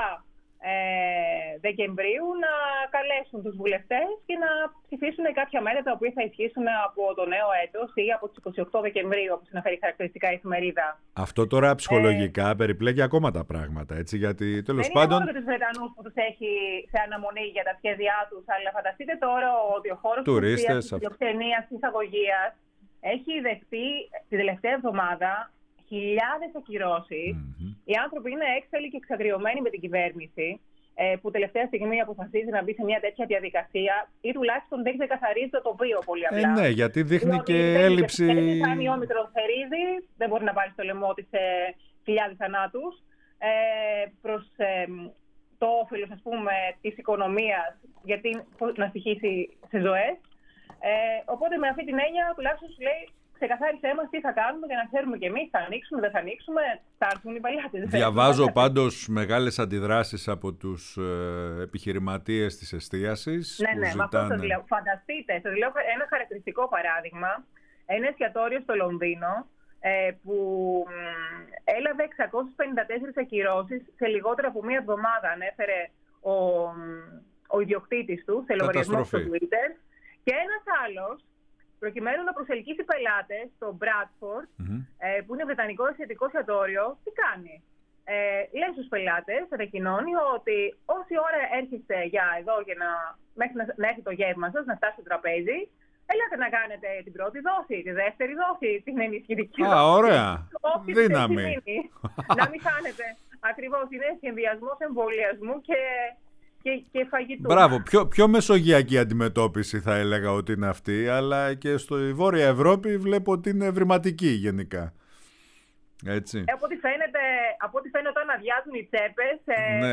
Δεκεμβρίου να καλέσουν τους βουλευτές και να ψηφίσουν κάποια μέτρα τα οποία θα ισχύσουν από το νέο έτος ή από τις 28 Δεκεμβρίου, όπως αναφέρει χαρακτηριστικά η εφημερίδα.
Αυτό τώρα ψυχολογικά περιπλέκει ακόμα τα πράγματα, έτσι, γιατί τέλος πάντων...
Δεν είναι μόνο τους Βρετανούς που τους έχει σε αναμονή για τα σχέδιά τους, αλλά φανταστείτε τώρα ότι ο χώρος της φιλοξενίας, της αγωγίας έχει δεχτεί την τελευταία εβδομάδα χιλιάδες ακυρώσεις. Οι άνθρωποι είναι έξαλλοι και εξαγριωμένοι με την κυβέρνηση, που τελευταία στιγμή αποφασίζει να μπει σε μια τέτοια διαδικασία ή τουλάχιστον δεν ξεκαθαρίζει το τοπίο πολύ απλά.
Ναι, γιατί δείχνει και έλλειψη.
Αν η Όμικρον θερίζει, δεν μπορεί να πάρει στο λαιμό της χιλιάδες θανάτους προς το όφελος, ας πούμε, της οικονομίας, γιατί να στοιχήσει σε ζωές. Οπότε με αυτή την έννοια τουλάχιστον σου λέει, ξεκαθάρισέ μας τι θα κάνουμε για να ξέρουμε κι εμείς, θα ανοίξουμε, δεν θα ανοίξουμε, θα έρθουν οι παλιάτες.
Διαβάζω πάντως μεγάλες αντιδράσεις από τους επιχειρηματίες της εστίασης.
Ναι, με αυτό σας λέω. Φανταστείτε, σας λέω ένα χαρακτηριστικό παράδειγμα. Ένα εστιατόριο στο Λονδίνο που έλαβε 654 ακυρώσεις σε λιγότερο από μία εβδομάδα, ανέφερε ο ιδιοκτήτης του σε λογαριασμό στο Twitter. Και ένας άλλος, προκειμένου να προσελκύσει πελάτες στο Bradford, που είναι βρετανικό ασιατικό εστιατόριο, τι κάνει? Λέει στους πελάτες, ανακοινώνει ότι όση ώρα έρχεστε μέχρι να έρθει το γεύμα σας, να φτάσει στο τραπέζι, έλατε να κάνετε την πρώτη δόση, τη δεύτερη δόση, την ενισχυτική δόση.
Ωραία. Δύναμη.
Να μην χάνετε. Ακριβώς, είναι συνδυασμός εμβολιασμού και φαγητού.
Μπράβο, πιο μεσογειακή αντιμετώπιση θα έλεγα ότι είναι αυτή, αλλά και στο Βόρεια Ευρώπη βλέπω ότι είναι ευρηματική γενικά. Έτσι.
Από ό,τι φαίνεται όταν αδειάζουν οι τσέπες,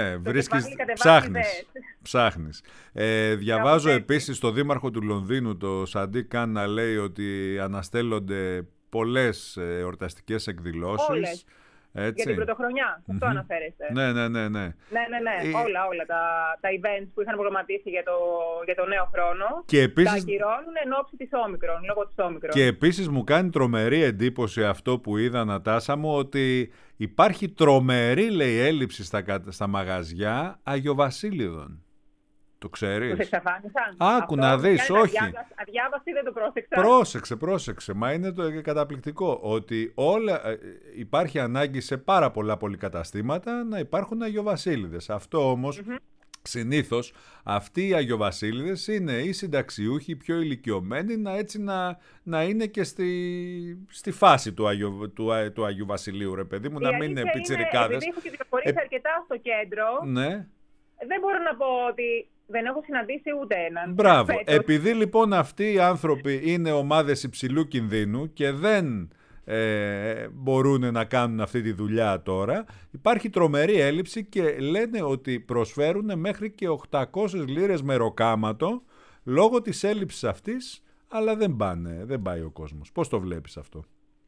ναι, ψάχνεις. Διαβάζω επίσης το δήμαρχο του Λονδίνου, το Σαντίκ Καν, να λέει ότι αναστέλλονται πολλές εορταστικές εκδηλώσεις.
Όλες. Έτσι. Για την πρωτοχρονιά, αυτό αναφέρεστε.
Ναι.
Ναι. Όλα τα events που είχαν προγραμματίσει για το νέο χρόνο,
και επίσης,
τα ακυρώνουν εν ώψη της Όμικρον, λόγω της Όμικρον.
Και επίσης μου κάνει τρομερή εντύπωση αυτό που είδα, Νατάσα μου, ότι υπάρχει τρομερή, λέει, έλλειψη στα μαγαζιά αγιοβασίλειδων. Το ξέρεις?
Τους εξαφάνισαν?
Άκου να δεις, όχι.
Αδιάβαστη, δεν το πρόσεξα.
Πρόσεξε. Μα είναι το καταπληκτικό ότι υπάρχει ανάγκη σε πάρα πολλά πολυκαταστήματα να υπάρχουν αγιοβασίλειδες. Αυτό όμως συνήθως αυτοί οι αγιοβασίλειδες είναι οι συνταξιούχοι, οι πιο ηλικιωμένοι, να είναι και στη φάση του Αγίου Βασιλείου, ρε παιδί μου, να μην είναι πιτσιρικάδες.
Επειδή έχω κυκλοφορήσει αρκετά στο κέντρο,
ναι.
Δεν μπορώ να πω ότι δεν έχω συναντήσει ούτε έναν.
Μπράβο. Επειδή λοιπόν αυτοί οι άνθρωποι είναι ομάδες υψηλού κινδύνου και δεν μπορούν να κάνουν αυτή τη δουλειά τώρα, υπάρχει τρομερή έλλειψη και λένε ότι προσφέρουν μέχρι και 800 λίρες μεροκάματο λόγω της έλλειψης αυτής, αλλά δεν πάει ο κόσμος. Πώς το βλέπεις αυτό?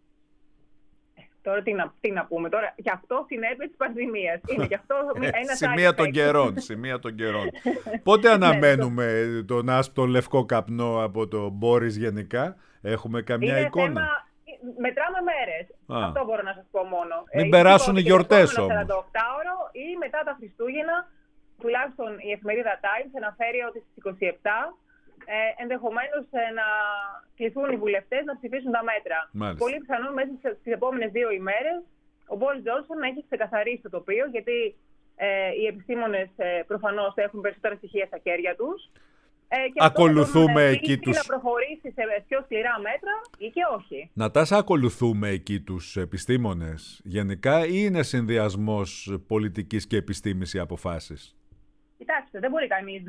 Τώρα τι να πούμε τώρα, γι' αυτό συνέπειες της πανδημίας. Είναι γι' αυτό ένα
σημεία των καιρών. Πότε αναμένουμε τον λευκό καπνό από τον Μπόρις γενικά? Έχουμε καμιά εικόνα?
Μετράμε μέρες. Αυτό μπορώ να σας πω μόνο.
Μην περάσουν οι γιορτές όμως.
48ωρο ή μετά τα Χριστούγεννα, τουλάχιστον η εφημερίδα Times αναφέρει ότι στις 27 ενδεχομένως να κληθούν οι βουλευτές να ψηφίσουν τα μέτρα.
Μάλιστα.
Πολύ πιθανόν μέσα στις επόμενες 2 ημέρες ο Μπόρις Τζόνσον να έχει ξεκαθαρίσει το τοπίο, γιατί οι επιστήμονες προφανώς έχουν περισσότερα στοιχεία στα χέρια τους. Και
ακολουθούμε
αυτό
εκεί τους...
να προχωρήσει σε πιο σκληρά μέτρα ή και όχι.
Νατάσα, ακολουθούμε εκεί τους επιστήμονες γενικά ή είναι συνδυασμός πολιτικής και επιστήμης οι αποφάσεις?
Κοιτάξτε, δεν μπορεί κανείς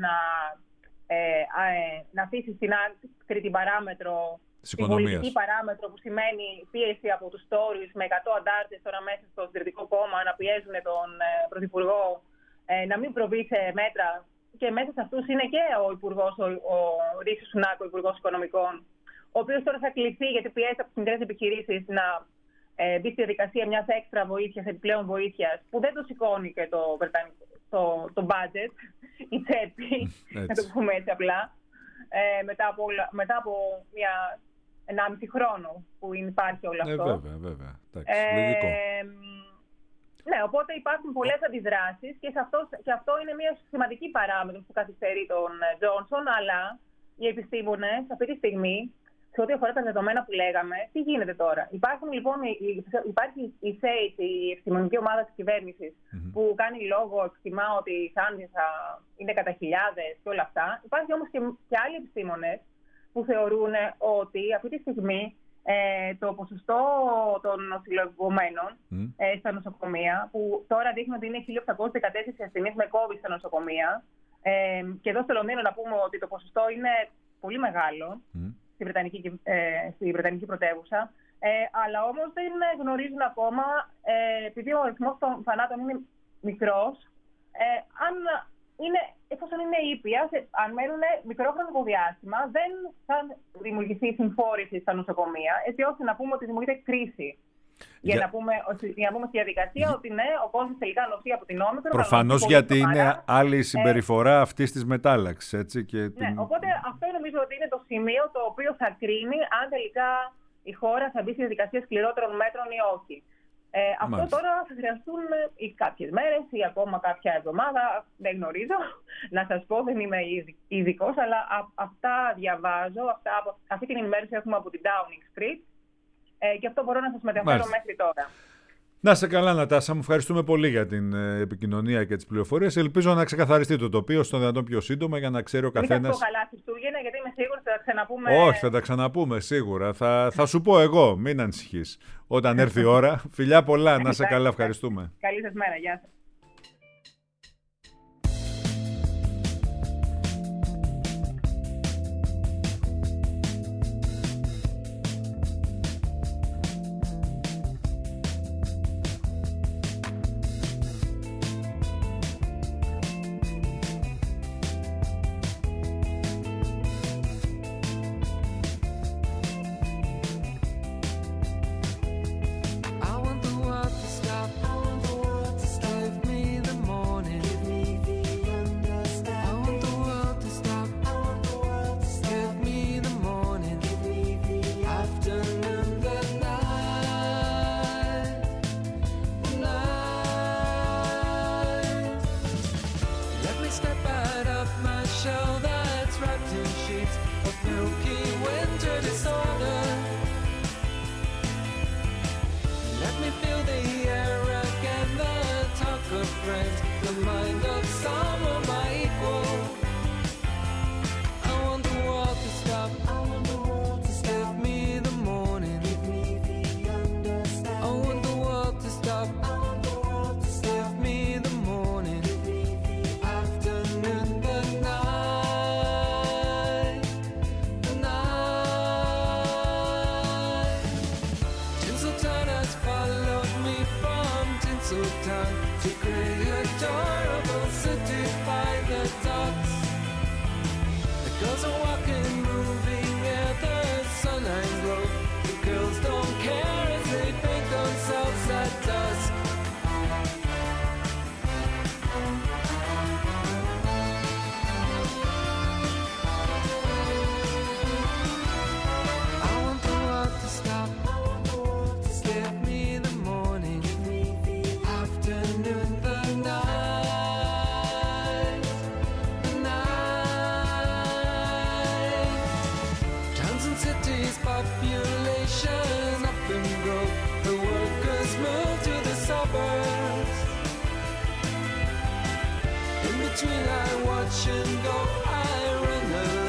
να αφήσει στην άκρη την παράμετρο, την πολιτική παράμετρο που σημαίνει πίεση από τους τόρους με 100 αντάρτες τώρα μέσα στο Συντηρητικό Κόμμα να πιέζουν τον Πρωθυπουργό να μην προβεί σε μέτρα. Και μέσα σε αυτούς είναι και ο Υπουργός, ο Ρίσι Σουνάκ, ο Υπουργός Οικονομικών, ο οποίος τώρα θα κληθεί γιατί πιέζει από τις μικρές επιχειρήσεις να μπει στη διαδικασία μιας έξτρα βοήθειας, επιπλέον βοήθειας, που δεν το σηκώνει και το budget, η τσέπη, να το πούμε έτσι απλά, μετά από μια 1,5 χρόνο που υπάρχει όλο αυτό.
Βέβαια. Λογικό.
Ναι, οπότε υπάρχουν πολλές αντιδράσεις και αυτό είναι μια σημαντική παράμετρο που καθυστερεί τον Τζόνσον, αλλά οι επιστήμονες αυτή τη στιγμή, σε ό,τι αφορά τα δεδομένα που λέγαμε, τι γίνεται τώρα? Υπάρχει η ΣΕΙΤ, η επιστημονική ομάδα της κυβέρνησης, που κάνει λόγο, εκτιμά ότι οι θάνατοι θα είναι κατά χιλιάδες και όλα αυτά. Υπάρχει όμως και άλλοι επιστήμονες που θεωρούν ότι αυτή τη στιγμή το ποσοστό των νοσηλευομένων στα νοσοκομεία, που τώρα δείχνει ότι είναι 1.814 ασθενείς με COVID στα νοσοκομεία, και εδώ στο Λονδίνο να πούμε ότι το ποσοστό είναι πολύ μεγάλο στη Βρετανική πρωτεύουσα, αλλά όμως δεν γνωρίζουν ακόμα, επειδή ο αριθμός των θανάτων είναι μικρός, εφόσον είναι ήπια, αν μένουν μικρό χρονικό διάστημα, δεν θα δημιουργηθεί συμφόρηση στα νοσοκομεία, έτσι ώστε να πούμε ότι δημιουργείται κρίση. Για να πούμε στη διαδικασία ότι ναι, ο κόσμος τελικά νοσεί από την όμικρον.
Προφανώς, γιατί είναι άλλη η συμπεριφορά αυτής της μετάλλαξης.
Ναι, οπότε αυτό νομίζω ότι είναι το σημείο το οποίο θα κρίνει αν τελικά η χώρα θα μπει στη διαδικασία σκληρότερων μέτρων ή όχι. Αυτό τώρα θα χρειαστούν ή κάποιες μέρες ή ακόμα κάποια εβδομάδα, δεν γνωρίζω, να σας πω, δεν είμαι ειδικός, αλλά αυτά διαβάζω, αυτή την ενημέρωση έχουμε από την Downing Street και αυτό μπορώ να σας μεταφέρω μέχρι τώρα.
Να σε καλά, Νατάσα, μου ευχαριστούμε πολύ για την επικοινωνία και τις πληροφορίες. Ελπίζω να ξεκαθαριστεί το τοπίο στο δυνατόν πιο σύντομα για να ξέρει ο καθένας.
Μην σας πω καλά Χριστούγεννα, γιατί είμαι σίγουρη ότι θα τα ξαναπούμε.
Όχι, θα τα ξαναπούμε σίγουρα. Θα σου πω εγώ, μην ανησυχείς. Όταν έρθει η ώρα. Φιλιά πολλά, να σε καλά, ευχαριστούμε.
Καλή σας μέρα, γεια σας.
Between I watch and go, I run away.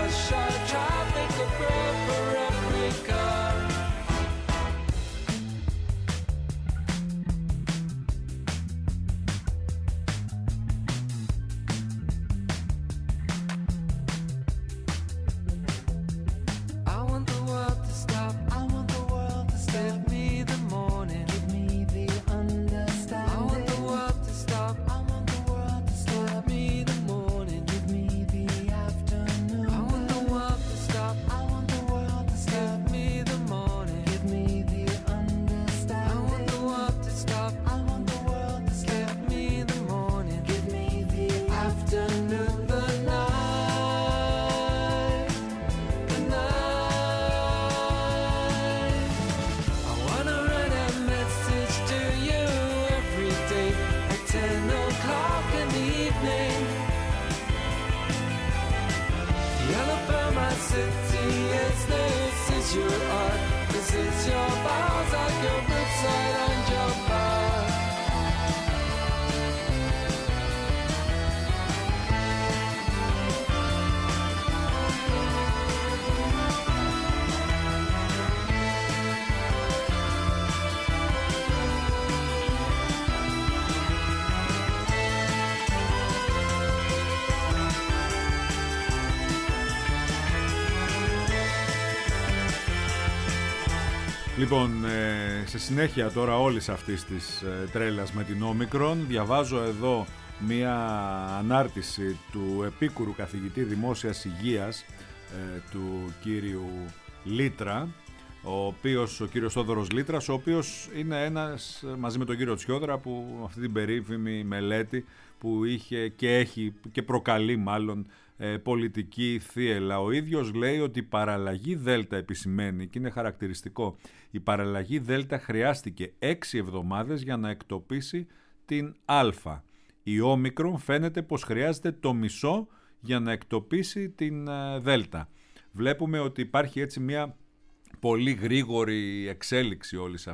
rush hour traffic, a prayer for every car. I want the world to stop. I want the world to stop. Give me the morning. Give me the understanding. I want the world to stop. I want the world to stop. Give me the morning. Give me the afternoon. I want the world to stop. I want the world to stop. Give me the morning. Give me the understanding. I want the world to stop. I want the world to stop. Give me the morning. Give me the afternoon. The night. The night. I wanna write a message to you every day at 10 o'clock in the evening. Yellow burn my city, yes, this is your art. This is your bars, like your bedside and your bar.
Λοιπόν, σε συνέχεια τώρα όλης αυτής της τρέλας με την Όμικρον, διαβάζω εδώ μία ανάρτηση του επίκουρου καθηγητή δημόσιας υγείας του κύριου Λίτρα, ο κύριος Θόδωρος Λίτρας, ο οποίος είναι ένας, μαζί με τον κύριο Τσιόδρα, που αυτή την περίφημη μελέτη που είχε και έχει και προκαλεί μάλλον πολιτική θύελλα. Ο ίδιος λέει ότι η παραλλαγή Δέλτα, επισημαίνει, και είναι χαρακτηριστικό, η παραλλαγή Δέλτα χρειάστηκε 6 εβδομάδες για να εκτοπίσει την Α. Η Όμικρον φαίνεται πως χρειάζεται το μισό για να εκτοπίσει την Δέλτα. Βλέπουμε ότι υπάρχει έτσι μια πολύ γρήγορη εξέλιξη όλης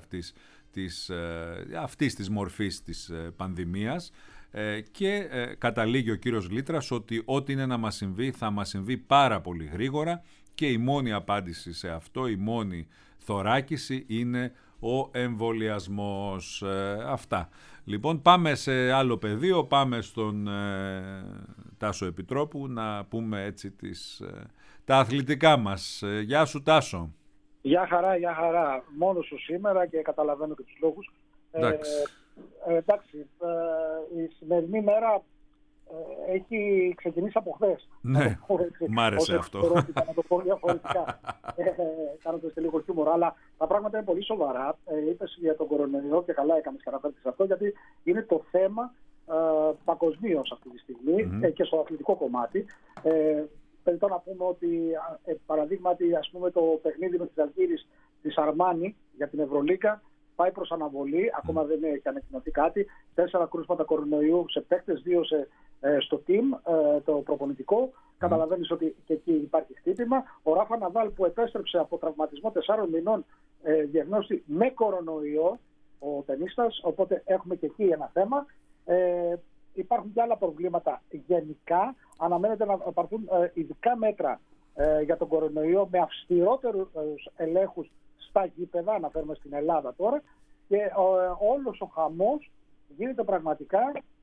αυτής της μορφής της πανδημίας, και καταλήγει ο κύριος Λίτρας ότι ό,τι είναι να μας συμβεί θα μας συμβεί πάρα πολύ γρήγορα, και η μόνη απάντηση σε αυτό, η μόνη θωράκιση είναι ο εμβολιασμός. Αυτά. Λοιπόν, πάμε σε άλλο πεδίο, πάμε στον Τάσο Επιτρόπου να πούμε έτσι τα αθλητικά μας. Γεια σου, Τάσο.
Γεια χαρά, γεια χαρά. Μόνος σου σήμερα και καταλαβαίνω και τους λόγους. Εντάξει, η σημερινή μέρα έχει ξεκινήσει από χθες.
Ναι, μ' άρεσε αυτό.
Να το πω διαφορετικά, κάνοντας και λίγο χιούμορ, αλλά τα πράγματα είναι πολύ σοβαρά. Είπες για τον κορονοϊό και καλά έκανες και αναφέρθηκες αυτό, γιατί είναι το θέμα παγκοσμίως αυτή τη στιγμή και στο αθλητικό κομμάτι. Περιττό να πούμε ότι παραδείγματι, ας πούμε, το παιχνίδι με τις Αλγύρης της Αρμάνι για την Ευρωλίγκα πάει προς αναβολή, ακόμα δεν έχει ανακοινωθεί κάτι. 4 κρούσματα κορονοϊού σε παίκτες, 2 στο team, το προπονητικό. Καταλαβαίνεις ότι και εκεί υπάρχει χτύπημα. Ο Ράφα Ναδάλ, που επέστρεψε από τραυματισμό 4 μηνών, διαγνώστη με κορονοϊό, ο τενίστας, οπότε έχουμε και εκεί ένα θέμα. Υπάρχουν και άλλα προβλήματα γενικά. Αναμένεται να υπάρχουν ειδικά μέτρα για τον κορονοϊό με αυστηρότερους ελέγχους στα γήπεδα, αναφέρουμε στην Ελλάδα τώρα, και όλος ο χαμός γίνεται πραγματικά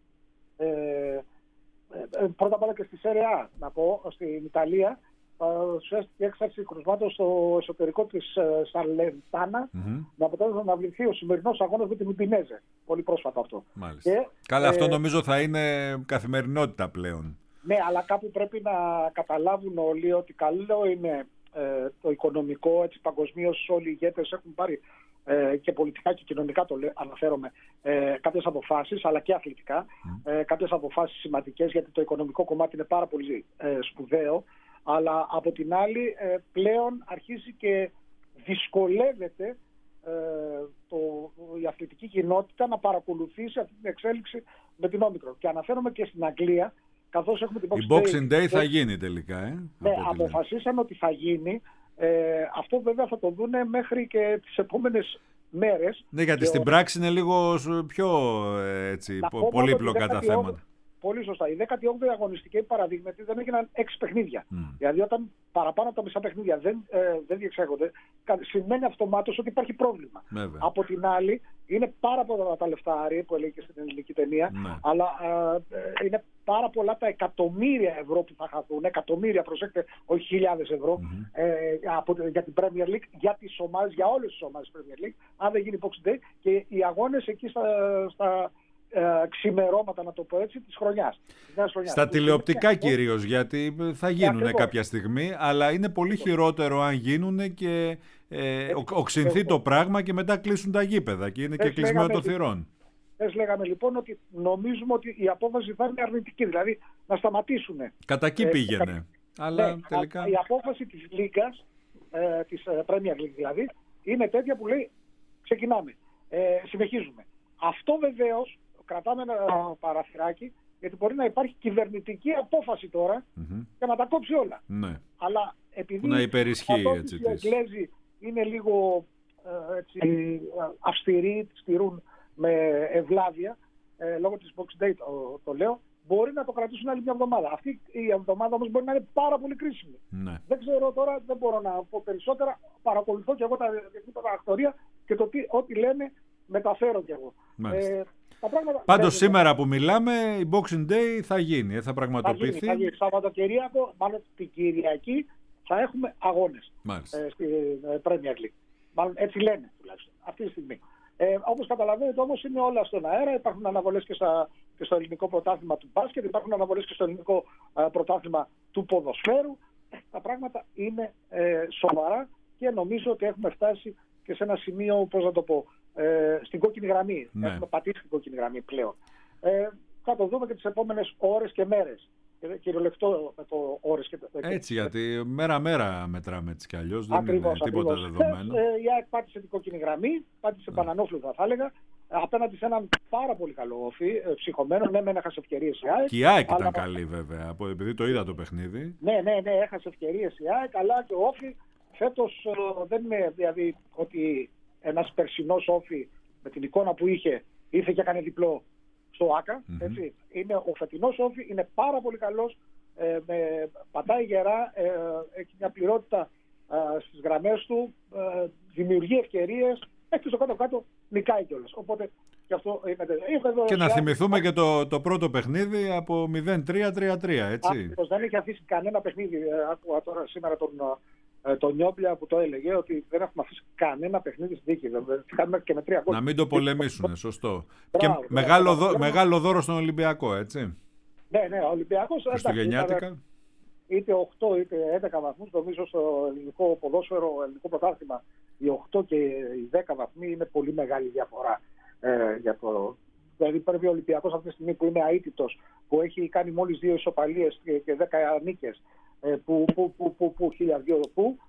πρώτα απ' όλα και στη Σέρια, να πω, στην Ιταλία, ουσιαστική έξαρση κρουσμάτων στο εσωτερικό της Σαλερνιτάνα, με αποτέλεσμα να βληθεί ο σημερινός αγώνας με την Ουντινέζε. Πολύ πρόσφατα αυτό.
Και, καλά, αυτό νομίζω θα είναι καθημερινότητα πλέον.
Ναι, αλλά κάπου πρέπει να καταλάβουν όλοι ότι καλό είναι το οικονομικό, έτσι παγκοσμίως όλοι οι ηγέτες έχουν πάρει και πολιτικά και κοινωνικά, αναφέρομαι, κάποιες αποφάσεις, αλλά και αθλητικά, κάποιες αποφάσεις σημαντικές, γιατί το οικονομικό κομμάτι είναι πάρα πολύ σπουδαίο, αλλά από την άλλη πλέον αρχίζει και δυσκολεύεται η αθλητική κοινότητα να παρακολουθήσει αυτή την εξέλιξη με την Όμικρον. Και αναφέρομαι και στην Αγγλία, καθώς έχουμε την
Boxing Day θα γίνει τελικά,
Ναι, αποφασίσαμε ότι θα γίνει. Αυτό βέβαια θα το δούνε μέχρι και τις επόμενες μέρες.
Ναι, γιατί στην πράξη είναι λίγο πιο πολύπλοκα τα θέματα.
πολύ σωστά. Η 18η αγωνιστική παραδείγματι δεν έγιναν 6 παιχνίδια. Δηλαδή, όταν παραπάνω από τα μισά παιχνίδια δεν διεξάγονται, σημαίνει αυτομάτως ότι υπάρχει πρόβλημα.
Βέβαια.
Από την άλλη, είναι πάρα πολλά τα λεφτά, Άρη, που έλεγε και στην ελληνική ταινία, αλλά είναι πάρα πολλά τα εκατομμύρια ευρώ που θα χαθούν. Εκατομμύρια, προσέξτε, όχι χιλιάδες ευρώ, για την Premier League, για τις ομάδες, για όλες τις ομάδες Premier League, αν δεν γίνει Boxing Day, και οι αγώνες εκεί στα ξημερώματα, να το πω έτσι, της χρονιάς.
Στα τηλεοπτικά κυρίως, γιατί θα γίνουν κάποια στιγμή, αλλά είναι πολύ χειρότερο αν γίνουν και οξυνθεί το πράγμα και μετά κλείσουν τα γήπεδα και είναι και κλεισμένο των θυρών.
Λέγαμε λοιπόν ότι νομίζουμε ότι η απόφαση θα είναι αρνητική, δηλαδή να σταματήσουν.
Κατά εκεί πήγαινε. Αλλά τελικά...
Η απόφαση της Λίγκας, της Premier League δηλαδή, είναι τέτοια που λέει ξεκινάμε, συνεχίζουμε. Αυτό βεβαίως κρατάμε ένα παραθυράκι, γιατί μπορεί να υπάρχει κυβερνητική απόφαση τώρα και να τα κόψει όλα.
Ναι.
Αλλά επειδή
να υπερισχύει έτσι
οι Εγγλέζοι είναι λίγο αυστηροί, στηρούν με ευλάβεια, λόγω της Boxing Day το λέω, μπορεί να το κρατήσουν άλλη μια εβδομάδα. Αυτή η εβδομάδα όμως μπορεί να είναι πάρα πολύ κρίσιμη.
Ναι.
Δεν ξέρω τώρα, δεν μπορώ να πω περισσότερα. Παρακολουθώ και εγώ τα πρακτορία και ό,τι λένε μεταφέρω κι εγώ.
Πάντως σήμερα που μιλάμε η Boxing Day θα γίνει, θα πραγματοποιηθεί.
Θα γίνει. Σαββατοκυριακό, μάλλον την Κυριακή, θα έχουμε αγώνες στη Premier League. Μάλλον έτσι λένε τουλάχιστον αυτή τη στιγμή. Όπως καταλαβαίνετε όμως είναι όλα στον αέρα. Υπάρχουν αναβολές και στο ελληνικό πρωτάθλημα του μπάσκετ, υπάρχουν αναβολές και στο ελληνικό πρωτάθλημα του ποδοσφαίρου. Τα πράγματα είναι σοβαρά και νομίζω ότι έχουμε φτάσει και σε ένα σημείο, πώς να το πω, στην κόκκινη γραμμή.
Ναι.
Έχουμε πατήσει την κόκκινη γραμμή πλέον. Θα το δούμε και τις επόμενες ώρες και μέρες. Κυριολεκτό με το ώρες και
έτσι, γιατί μέρα-μέρα μετράμε έτσι κι αλλιώς, δεν είναι τίποτα δεδομένο.
Η ΑΕΚ πάτησε την κόκκινη γραμμή, πάτησε πανανόφλουτα θα έλεγα, απέναντι σε έναν πάρα πολύ καλό Όφη, ψυχωμένο. Ναι, μεν έχασε ευκαιρίες η ΑΕΚ.
Και η ΑΕΚ ήταν καλή βέβαια, επειδή το είδα το παιχνίδι.
Ναι, έχασε ευκαιρίες η ΑΕΚ, αλλά και ο Όφη φέτος δεν είναι δηλαδή ότι ένας περσινός Όφη με την εικόνα που είχε ήρθε και έκανε διπλό στο ΆΚΑ. Έτσι. Είναι ο φετινός Όφη, είναι πάρα πολύ καλός, πατάει γερά, έχει μια πληρότητα στις γραμμές του, δημιουργεί ευκαιρίες, και στο κάτω-κάτω νικάει κιόλας. Οπότε και αυτό είναι.
Και να θυμηθούμε και το πρώτο παιχνίδι από 0-3-3-3, έτσι.
Δεν έχει αφήσει κανένα παιχνίδι. Άκουγα τώρα σήμερα τον Νιόμπλια που το έλεγε ότι δεν έχουμε αφήσει κανένα παιχνίδι στη δίκη. Κάνουμε και με 3 γκολ.
Να μην το πολεμήσουν, σωστό.
Μπράβο,
και μεγάλο δώρο στον Ολυμπιακό, έτσι.
Ναι, ο Ολυμπιακός.
Χριστουγεννιάτικα.
Είτε 8 είτε 11 βαθμούς, νομίζω στο ελληνικό ποδόσφαιρο, ελληνικό πρωτάθλημα, οι 8 και οι 10 βαθμοί είναι πολύ μεγάλη διαφορά. Δηλαδή πρέπει ο Ολυμπιακός αυτή τη στιγμή που είναι αίτητος, που έχει κάνει μόλις 2 ισοπαλίες και 10 νίκες, που 1002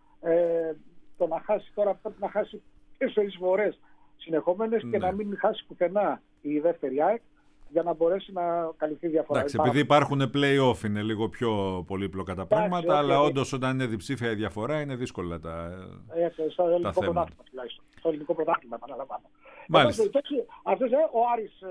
το να χάσει τώρα πρέπει να χάσει 4 φορές συνεχόμενες και να μην χάσει πουθενά η δεύτερη ΑΕΚ για να μπορέσει να καλυφθεί διαφορά.
Εντάξει, επειδή υπάρχουν play-off είναι λίγο πιο πολύπλοκα τα πράγματα, αλλά όντως όταν είναι διψήφια η διαφορά είναι δύσκολα τα θέματα.
Στο ελληνικό πρωτάθλημα, επαναλαμβάνω.
Μάλιστα.
Ο Άρης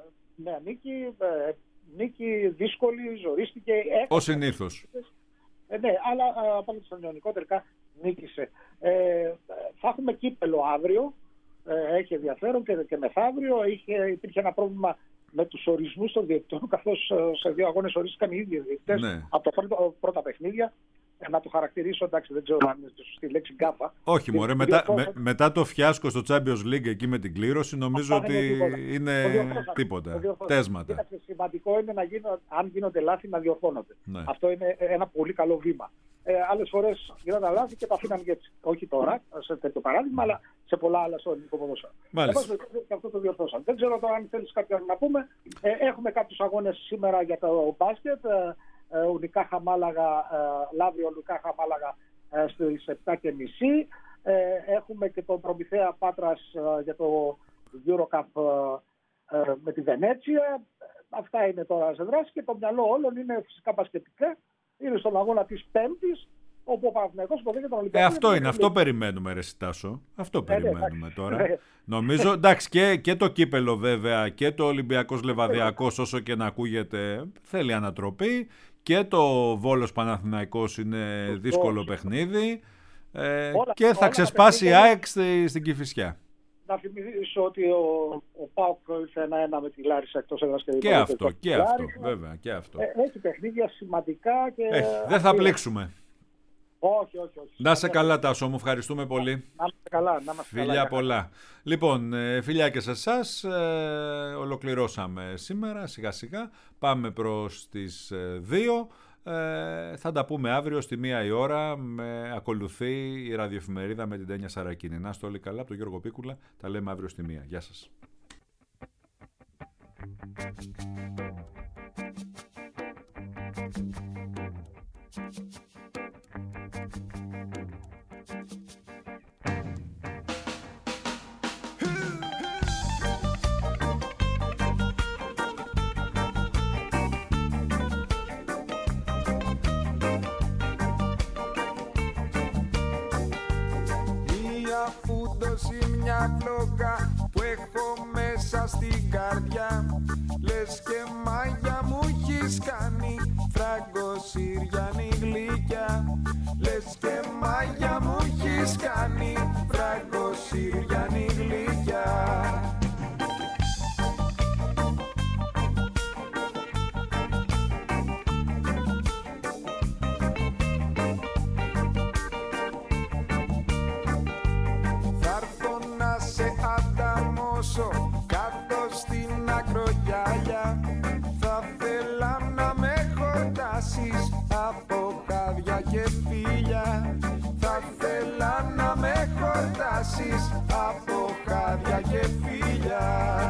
νίκη δύσκολη, ζορίστηκε.
Ως συνήθως.
Ναι, αλλά απέναντι στον Ιωνικό τελικά νίκησε. Θα έχουμε κύπελο αύριο, έχει ενδιαφέρον και μεθαύριο. Υπήρχε ένα πρόβλημα με τους ορισμούς των διαιτητών, καθώς σε 2 αγώνες ορίστηκαν οι ίδιοι διαιτητές από τα πρώτα παιχνίδια. Να το χαρακτηρίσω, εντάξει, δεν ξέρω αν είναι στη λέξη γκάφα.
Όχι, μωρέ, μετά το φιάσκο στο Champions League εκεί με την κλήρωση, νομίζω ότι είναι τίποτα. Τέσματα.
Σημαντικό είναι αν γίνονται λάθη να διορθώνονται. Ναι. Αυτό είναι ένα πολύ καλό βήμα. Άλλες φορές γίνονται λάθη και τα αφήναν έτσι. Όχι τώρα, σε τέτοιο παράδειγμα, αλλά σε πολλά άλλα στο ελληνικό ποδόσφαιρο. Και αυτό το διορθώσαν. Δεν ξέρω τώρα αν θέλεις κάτι να πούμε. Έχουμε κάποιους αγώνες σήμερα για το μπάσκετ. Ουνικάχα Μάλαγα, Λαύριο Ουνικάχα Μάλαγα στις 7:30. Έχουμε και τον Προμηθέα Πάτρας για το EuroCup με τη Βενέτσια. Αυτά είναι τώρα σε δράση και το μυαλό όλων είναι φυσικά μπασκετικά. Είναι στον αγώνα της Πέμπτης όπου ο Παναθηναϊκός υποδέχεται τον Ολυμπιακό.
Αυτό είναι, αυτό περιμένουμε, ρε Στάσο. Αυτό περιμένουμε τώρα. Νομίζω, εντάξει, και το κύπελο βέβαια και το Ολυμπιακός Λεβαδιακός, όσο και να ακούγεται, θέλει ανατροπή. Και το Βόλος Παναθηναϊκός είναι δύσκολο παιχνίδι. Και θα ξεσπάσει η ΑΕΚ στην Κηφισιά.
Να θυμίσω ότι ο ΠΑΟΚ ήρθε 1-1 με τη Λάρισα εκτός έδρας
και αυτό, βέβαια, και αυτό.
Έχει παιχνίδια σημαντικά και...
δεν θα πλήξουμε.
Όχι.
Να σε καλά, Τάσο, μου ευχαριστούμε πολύ.
Να είμαστε καλά.
Φιλιά πολλά. Λοιπόν, φιλιά και σε εσάς. Ολοκληρώσαμε σήμερα, σιγά σιγά. Πάμε προς τις 2. Θα τα πούμε αύριο στη 1 η ώρα. Ακολουθεί η ραδιοεφημερίδα με την Τένια Σαρακίνη. Να είστε όλοι καλά, από τον Γιώργο Πίκουλα. Τα λέμε αύριο στη 1. Γεια σας.
Μια φλόγα που έχω μέσα στην καρδιά, λες και μάγια μου έχεις κάνει, Φράγκο Συριανή γλυκιά. Λες και μάγια μου έχεις κάνει, Φράγκο Συριανή γλυκιά. Κάτω στην ακρογιάλια, θα θέλα να με χορτάσεις από χάδια και φίλια. Θα θέλα να με χορτάσεις από χάδια και φίλια.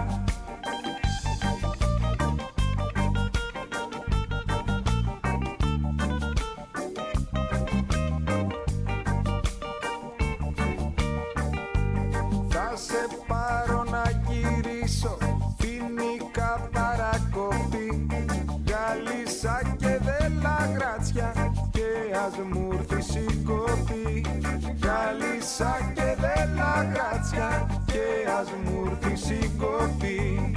Θα σε πάρω να γυρίσω, φοινικά παρακοπή, Γάλισσα και Δελαγράτσια και ας μου έρθεις η κοπή. Γάλισσα και Δελαγράτσια και ας μου έρθεις η κοπή.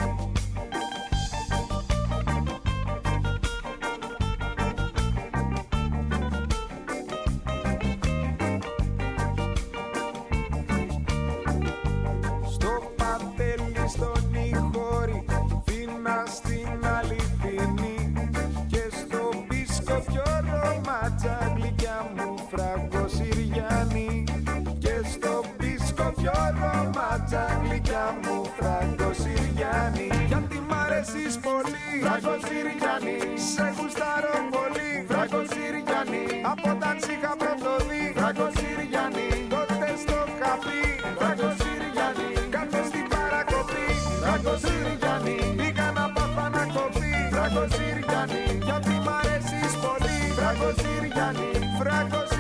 Φράγκο Συριανή, σε γουστάρω πολύ. Φράγκο Συριανή, από όταν σ' είχα πρωτοδεί. Φράγκο Συριανή, τότε στο χαπί. Φράγκο Συριανή, κάτω στην παρακοπή. Φράγκο Συριανή, πήγα να πάθα να κοπεί. Φράγκο Συριανή, γιατί μ' αρέσεις πολύ. Φράγκο Συριανή, Φράγκο